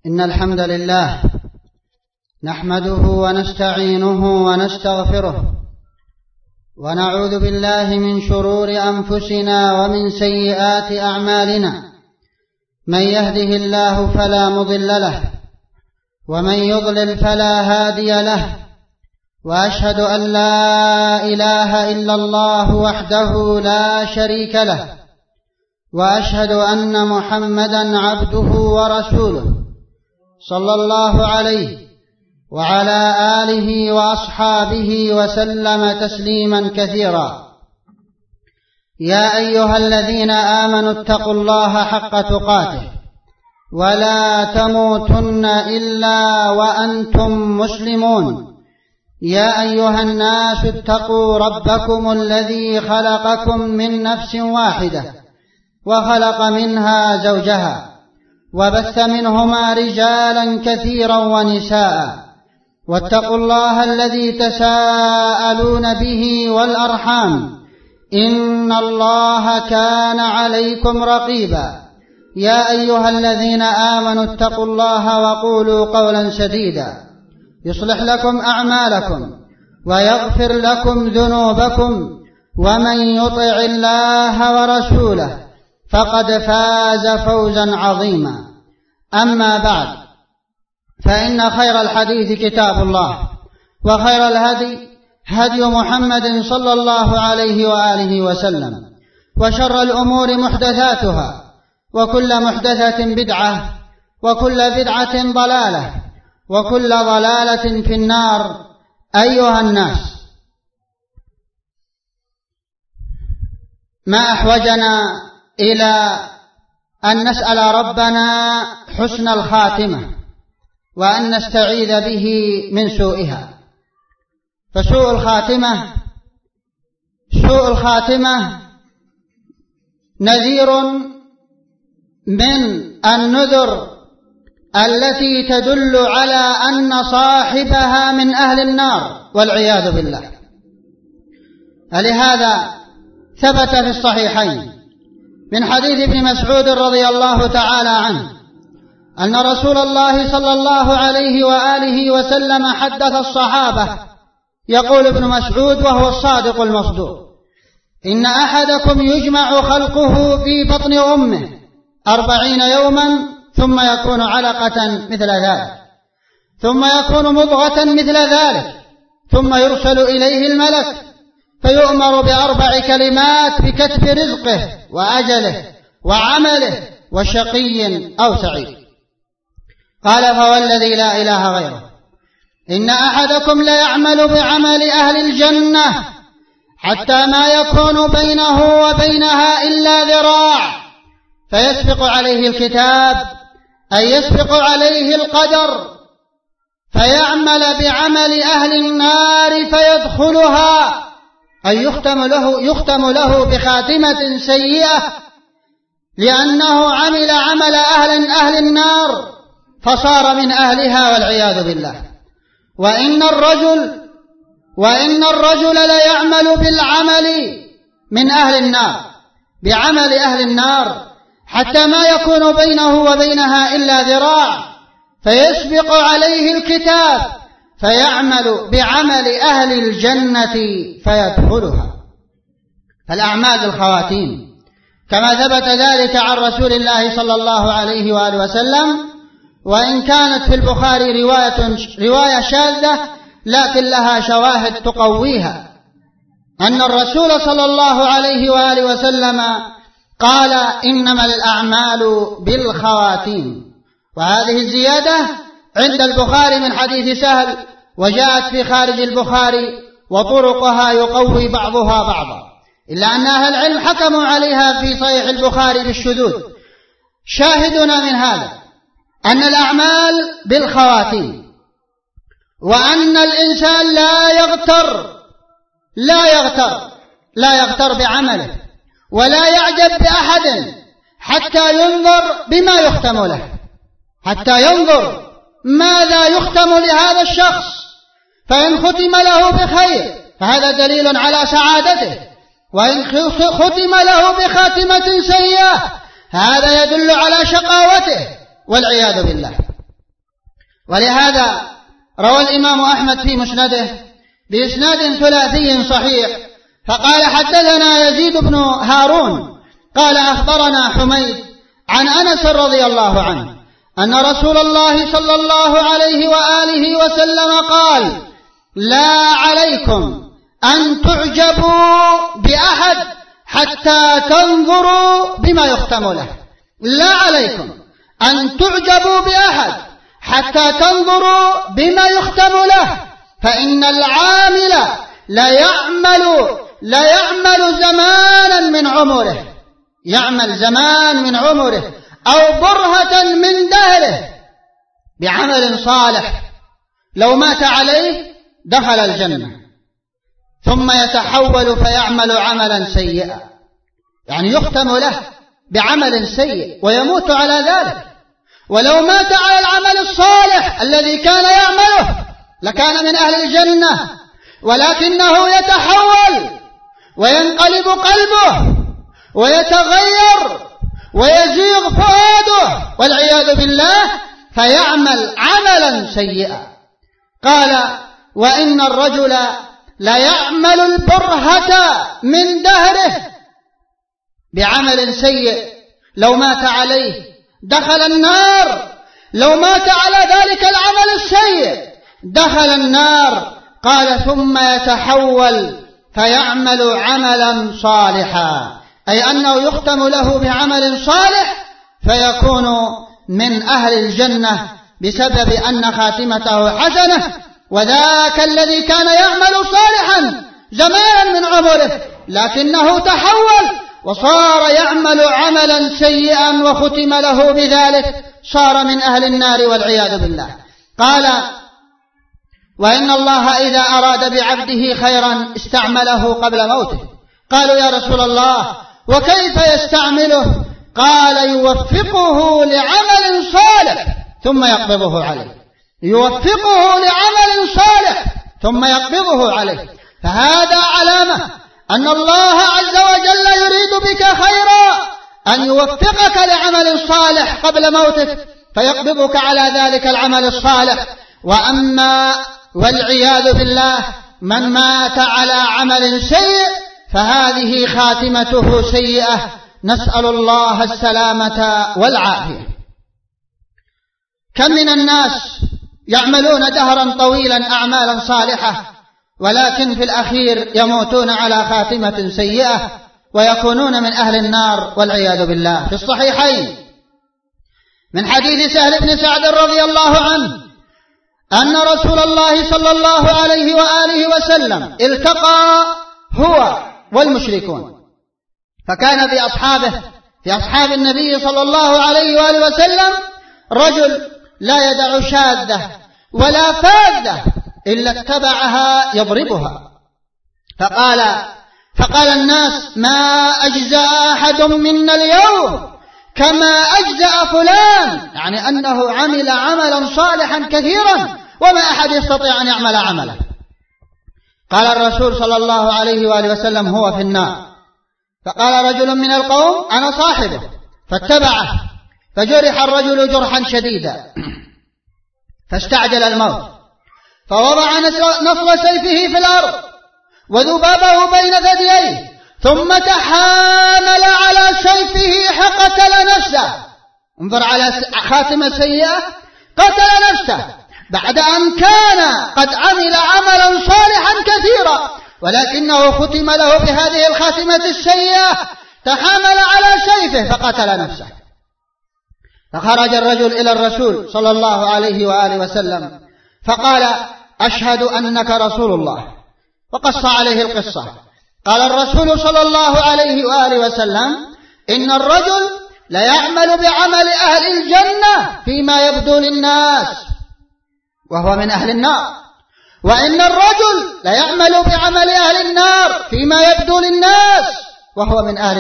إن الحمد لله نحمده ونستعينه ونستغفره ونعوذ بالله من شرور أنفسنا ومن سيئات أعمالنا. من يهده الله فلا مضل له ومن يضلل فلا هادي له، وأشهد أن لا إله إلا الله وحده لا شريك له، وأشهد أن محمدا عبده ورسوله صلى الله عليه وعلى آله وأصحابه وسلم تسليما كثيرا. يا أيها الذين آمنوا اتقوا الله حق تقاته ولا تموتن إلا وأنتم مسلمون. يا أيها الناس اتقوا ربكم الذي خلقكم من نفس واحدة وخلق منها زوجها وبث منهما رجالا كثيرا ونساء، واتقوا الله الذي تساءلون به والأرحام إن الله كان عليكم رقيبا. يا أيها الذين آمنوا اتقوا الله وقولوا قولا سديدا يصلح لكم أعمالكم ويغفر لكم ذنوبكم، ومن يطع الله ورسوله فقد فاز فوزا عظيما. أما بعد، فإن خير الحديث كتاب الله، وخير الهدي هدي محمد صلى الله عليه وآله وسلم، وشر الأمور محدثاتها، وكل محدثة بدعة، وكل بدعة ضلالة، وكل ضلالة في النار. أيها الناس، ما أحوجنا إلى أن نسأل ربنا حسن الخاتمة وأن نستعيذ به من سوءها. فسوء الخاتمة نذير من النذر التي تدل على أن صاحبها من أهل النار والعياذ بالله. ولهذا ثبت في الصحيحين من حديث ابن مسعود رضي الله تعالى عنه أن رسول الله صلى الله عليه وآله وسلم حدث الصحابة. يقول ابن مسعود وهو الصادق المصدوق: إن أحدكم يجمع خلقه في بطن أمه 40 يوما ثم يكون علقة مثل ذلك، ثم يكون مضغة مثل ذلك، ثم يرسل إليه الملك فيؤمر ب4 كلمات بكتب رزقه وأجله وعمله وشقي أو سعيد. قال: فوالذي لا إله غيره إن أحدكم ليعمل بعمل أهل الجنة حتى ما يكون بينه وبينها إلا ذراع، فيسبق عليه الكتاب أي يسبق عليه القدر، فيعمل بعمل أهل النار فيدخلها، أي يختم له بخاتمة سيئة لأنه عمل عمل أهل النار فصار من أهلها والعياذ بالله. وإن الرجل ليعمل بالعمل من أهل النار بعمل أهل النار حتى ما يكون بينه وبينها إلا ذراع، فيسبق عليه الكتاب فيعمل بعمل أهل الجنة فيدخلها. فالأعمال الخواتيم كما ثبت ذلك عن رسول الله صلى الله عليه وآله وسلم، وإن كانت في البخاري رواية شاذة لكن لها شواهد تقويها، أن الرسول صلى الله عليه وآله وسلم قال: إنما الأعمال بالخواتيم. وهذه الزيادة عند البخاري من حديث سهل، وجاءت في خارج البخاري، وطرقها يقوي بعضها بعضا، إلا أن أهل العلم حكموا عليها في صحيح البخاري بالشذوذ. شاهدنا من هذا أن الأعمال بالخواتيم، وأن الإنسان لا يغتر بعمله، ولا يعجب بأحد حتى ينظر بما يختم له، حتى ينظر ماذا يختم لهذا الشخص، فإن ختم له بخير فهذا دليل على سعادته، وإن ختم له بخاتمة سيئة هذا يدل على شقاوته والعياذ بالله. ولهذا روى الإمام أحمد في مسنده بإسناد ثلاثي صحيح فقال حدثنا يزيد بن هارون قال أخبرنا حميد عن أنس رضي الله عنه أن رسول الله صلى الله عليه وآله وسلم قال لا عليكم أن تعجبوا بأحد حتى تنظروا بما يختم له. لا عليكم أن تعجبوا بأحد حتى تنظروا بما يختم له، فإن العامل لا يعمل زمانا من عمره، يعمل زمان من عمره أو برهة من دهره بعمل صالح لو مات عليه دخل الجنة، ثم يتحول فيعمل عملا سيئا، يعني يختم له بعمل سيء ويموت على ذلك. ولو مات على العمل الصالح الذي كان يعمله لكان من أهل الجنة، ولكنه يتحول وينقلب قلبه ويتغير ويزيغ فؤاده والعياذ بالله فيعمل عملا سيئا. قال وإن الرجل لا يعمل البرهة من دهره بعمل سيء لو مات عليه دخل النار، لو مات على ذلك العمل السيء دخل النار. قال ثم يتحول فيعمل عملا صالحا، أي أنه يختم له بعمل صالح فيكون من أهل الجنة بسبب أن خاتمته حسنة. وذاك الذي كان يعمل صالحا زمانا من عمره لكنه تحول وصار يعمل عملا سيئا وختم له بذلك صار من أهل النار والعياذ بالله. قال وإن الله إذا أراد بعبده خيرا استعمله قبل موته. قالوا يا رسول الله وكيف يستعمله؟ قال يوفقه لعمل صالح ثم يقبضه عليه، يوفقه لعمل صالح ثم يقبضه عليه. فهذا علامة أن الله عز وجل يريد بك خيرا، أن يوفقك لعمل صالح قبل موتك فيقبضك على ذلك العمل الصالح. وأما والعياذ بالله من مات على عمل سيء فهذه خاتمته سيئة، نسأل الله السلامة والعافية. كم من الناس يعملون دهرا طويلا أعمالا صالحة ولكن في الأخير يموتون على خاتمة سيئة ويكونون من أهل النار والعياذ بالله. في الصحيحين من حديث سهل بن سعد رضي الله عنه أن رسول الله صلى الله عليه وآله وسلم التقى هو والمشركون، فكان في أصحاب النبي صلى الله عليه وآله وسلم رجل لا يدع شاذة ولا فاذة إلا اتبعها يضربها. فقال الناس ما أجزأ أحد منا اليوم كما أجزأ فلان، يعني أنه عمل عملا صالحا كثيرا وما أحد يستطيع أن يعمل عملا. قال الرسول صلى الله عليه وآله وسلم هو في النار. فقال رجل من القوم أنا صاحبه، فاتبعه فجرح الرجل جرحا شديدا فاستعجل الموت، فوضع نصل سيفه في الأرض وذبابه بين ثدييه ثم تحامل على سيفه فقتل نفسه. انظر على خاتمة سيئة، قتل نفسه بعد أن كان قد عمل عملا صالحا كثيرا ولكنه ختم له بهذه الخاتمة السيئة، تحامل على سيفه فقتل نفسه. فخرج الرجل إلى الرسول صلى الله عليه وآله وسلم فقال أشهد أنك رسول الله، وقص عليه القصة. قال الرسول صلى الله عليه وآله وسلم إن الرجل لا يعمل بعمل أهل الجنة فيما يبدو للناس وهو من أهل النار، وإن الرجل لا يعمل بعمل أهل النار فيما يبدو للناس وهو من أهل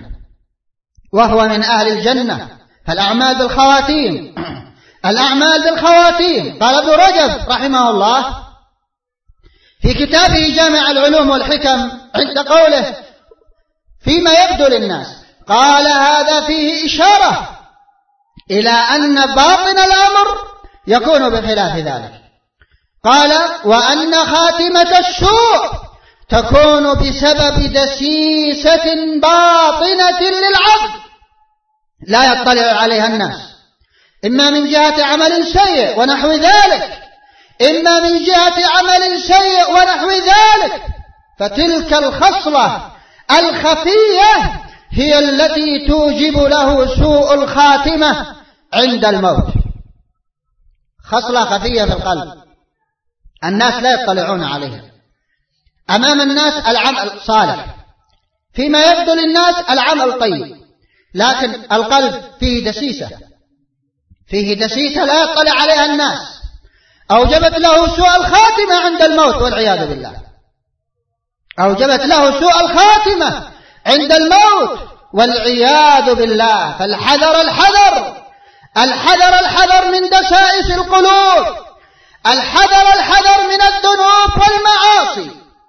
الجنة. فالأعمال بالخواتيم، الأعمال بالخواتيم. قال ابن رجب رحمه الله في كتابه جامع العلوم والحكم عند قوله فيما يبدو للناس، قال هذا فيه إشارة إلى أن باطن الأمر يكون بخلاف ذلك. قال وأن خاتمة السوء تكون بسبب دسيسة باطنة للعبد لا يطلع عليها الناس، إما من جهة عمل سيء ونحو ذلك، إما من جهة عمل سيء ونحو ذلك. فتلك الخصلة الخفية هي التي توجب له سوء الخاتمة عند الموت. خصلة خفية في القلب الناس لا يطلعون عليها، أمام الناس العمل صالح، فيما يبدو للناس العمل طيب، لكن القلب فيه دسيسة لا يطلع عليها الناس، أوجبت له سوء الخاتمة عند الموت والعياذ بالله، أوجبت له سوء الخاتمة عند الموت والعياذ بالله. فالحذر الحذر الحذر الحذر من دسائس القلوب، الحذر الحذر من الذنوب والمعاصي،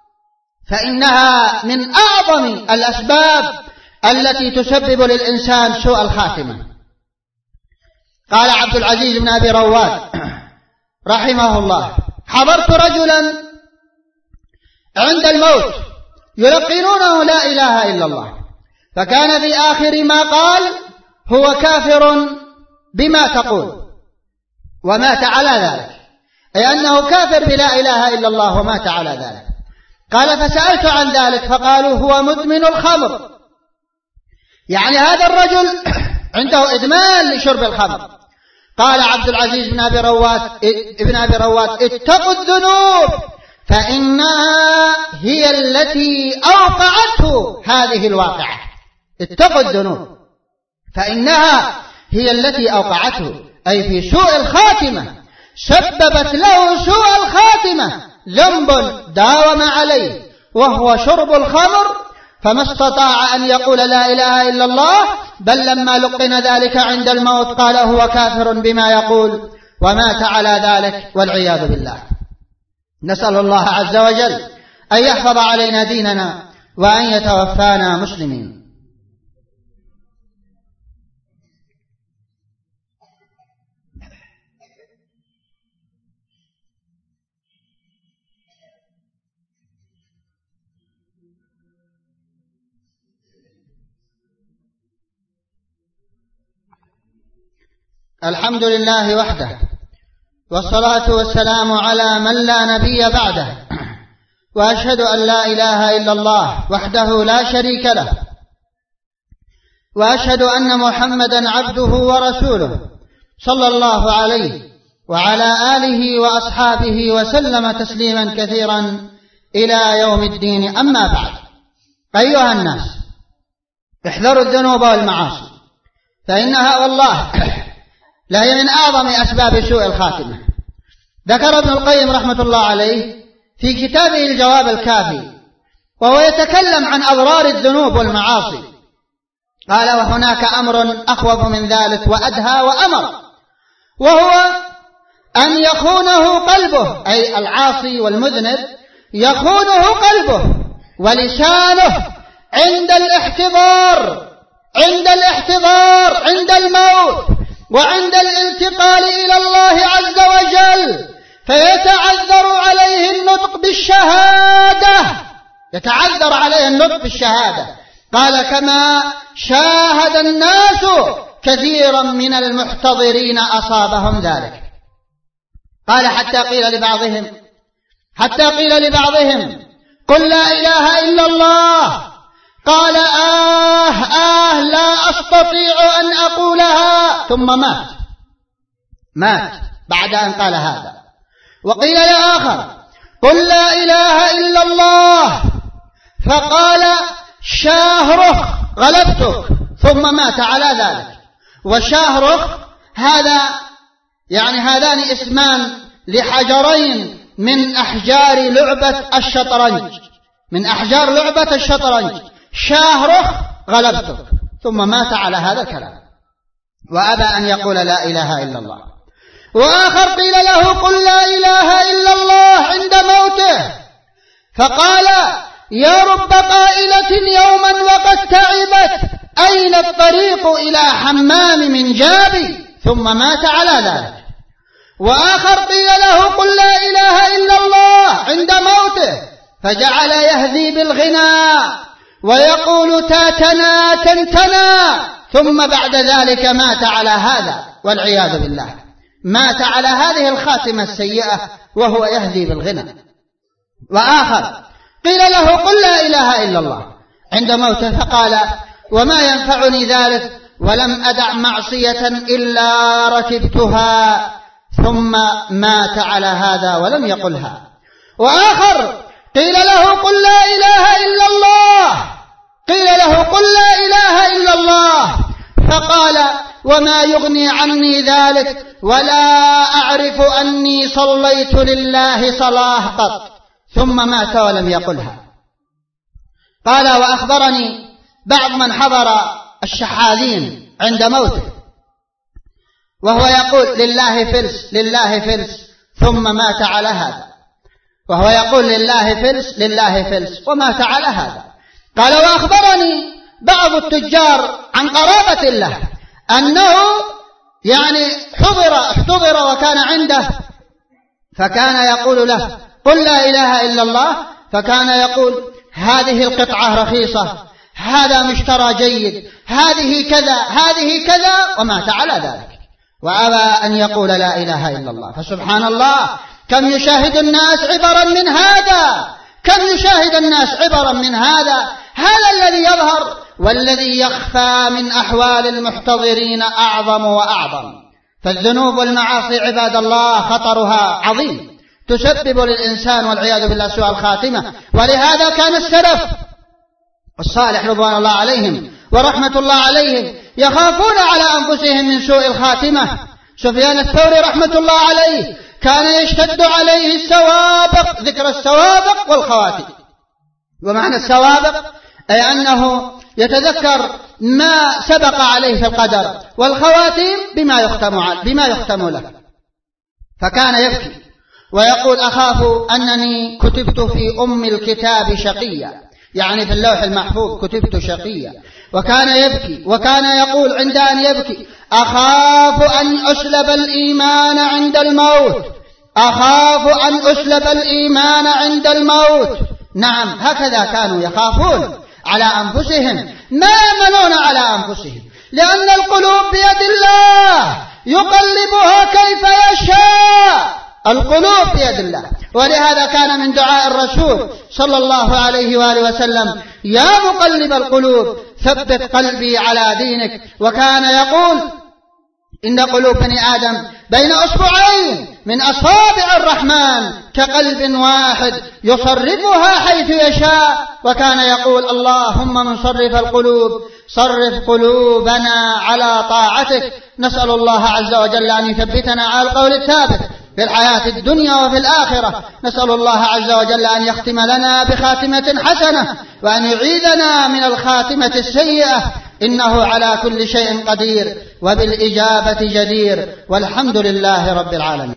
فإنها من أعظم الأسباب التي تسبب للإنسان سوء الخاتمة. قال عبد العزيز بن أبي رواد رحمه الله: حضرت رجلا عند الموت يلقنونه لا إله إلا الله، فكان في آخر ما قال: هو كافر بما تقول، ومات على ذلك، أي أنه كافر بلا إله إلا الله ومات على ذلك. قال: فسألت عن ذلك فقالوا: هو مدمن الخمر. يعني هذا الرجل عنده إدمان لشرب الخمر. قال عبد العزيز بن أبي رواد: اتقوا الذنوب فإنها هي التي أوقعته هذه الواقعة. اتقوا الذنوب فإنها هي التي أوقعته، أي في سوء الخاتمة، سببت له سوء الخاتمة ذنب داوم عليه وهو شرب الخمر، فما استطاع أن يقول لا إله إلا الله، بل لما لقن ذلك عند الموت قال: هو كافر بما يقول، ومات على ذلك والعياذ بالله. نسأل الله عز وجل أن يحفظ علينا ديننا وأن يتوفانا مسلمين. الحمد لله وحده، والصلاة والسلام على من لا نبي بعده، وأشهد أن لا إله إلا الله وحده لا شريك له، وأشهد أن محمدا عبده ورسوله صلى الله عليه وعلى آله وأصحابه وسلم تسليما كثيرا إلى يوم الدين. أما بعد، أيها الناس، احذروا الذنوب والمعاصي، فإنها والله لا هي من أعظم أسباب سوء الخاتمة. ذكر ابن القيم رحمة الله عليه في كتابه الجواب الكافي وهو يتكلم عن أضرار الذنوب والمعاصي، قال: وهناك أمر أخوف من ذلك وأدهى وأمر، وهو أن يخونه قلبه، أي العاصي والمذنب يخونه قلبه ولسانه عند الاحتضار عند الموت وعند الانتقال إلى الله عز وجل، فيتعذر عليه النطق بالشهادة، قال: كما شاهد الناس كثيرا من المحتضرين أصابهم ذلك. قال: حتى قيل لبعضهم قل لا إله إلا الله، قال: لا أستطيع أن أقولها، ثم مات بعد أن قال هذا. وقيل لآخر قل لا إله إلا الله، فقال: شاهرخ غلبتك، ثم مات على ذلك. وشاهرخ هذان اسمان لحجرين من أحجار لعبة الشطرنج، شاهرخ غلبتك، ثم مات على هذا الكلام وأبى أن يقول لا إله إلا الله. وآخر قيل له قل لا إله إلا الله عند موته، فقال: يا رب قائلة يوما وقد تعبت، أين الطريق إلى حمام من جابي، ثم مات على ذلك. وآخر قيل له قل لا إله إلا الله عند موته فجعل يهذي بالغناء ويقول تاتنا تنتنا، ثم بعد ذلك مات على هذا والعياذ بالله، مات على هذه الخاتمة السيئة وهو يهذي بالغنى. وآخر قيل له قل لا إله إلا الله عند موته فقال وما ينفعني ذلك ولم أدع معصية إلا ركبتها، ثم مات على هذا ولم يقلها. وآخر قيل له قل لا إله إلا الله، قيل له قل لا إله إلا الله فقال وما يغني عني ذلك ولا أعرف أني صليت لله صلاة قط، ثم مات ولم يقلها. قال وأخبرني بعض من حضر الشحاذين عند موته وهو يقول لله فلس لله فلس، ثم مات على هذا، وهو يقول لله فلس لله فلس ومات على هذا. قال وأخبرني بعض التجار عن قرابة له أنه يعني احتضر وكان عنده، فكان يقول له قل لا إله إلا الله، فكان يقول هذه القطعة رخيصة، هذا مشترى جيد، هذه كذا هذه كذا، ومات على ذلك وأبى أن يقول لا إله إلا الله. فسبحان الله كم يشاهد الناس عبرا من هذا، كم يشاهد الناس عبرا من هذا. هذا الذي يظهر، والذي يخفى من أحوال المحتضرين أعظم وأعظم. فالذنوب والمعاصي عباد الله خطرها عظيم، تسبب للإنسان والعياذ بالله سوء الخاتمة. ولهذا كان السلف الصالح رضوان الله عليهم ورحمة الله عليهم يخافون على أنفسهم من سوء الخاتمة. سفيان الثوري رحمة الله عليه كان يشتد عليه السوابق، ذكر السوابق والخواتم. ومعنى السوابق أي أنه يتذكر ما سبق عليه في القدر، والخواتيم بما يختم له. فكان يبكي ويقول أخاف أنني كتبت في أم الكتاب شقيا، يعني في اللوح المحفوظ كتبت شقيا. وكان يبكي وكان يقول عند أن يبكي أخاف أن أسلب الإيمان عند الموت، أخاف أن أسلب الإيمان عند الموت. نعم هكذا كانوا يخافون على أنفسهم، ما يأمنون على أنفسهم، لأن القلوب بيد الله يقلبها كيف يشاء، القلوب بيد الله. ولهذا كان من دعاء الرسول صلى الله عليه وآله وسلم يا مقلب القلوب ثبت قلبي على دينك. وكان يقول إن قلوب بني آدم بين أصبعين من أصابع الرحمن كقلب واحد يصرفها حيث يشاء. وكان يقول اللهم من صرف القلوب صرف قلوبنا على طاعتك. نسأل الله عز وجل أن يثبتنا على القول الثابت في الحياة الدنيا وفي الآخرة. نسأل الله عز وجل أن يختم لنا بخاتمة حسنة وأن يعيذنا من الخاتمة السيئة، إنه على كل شيء قدير وبالإجابة جدير، والحمد لله رب العالمين.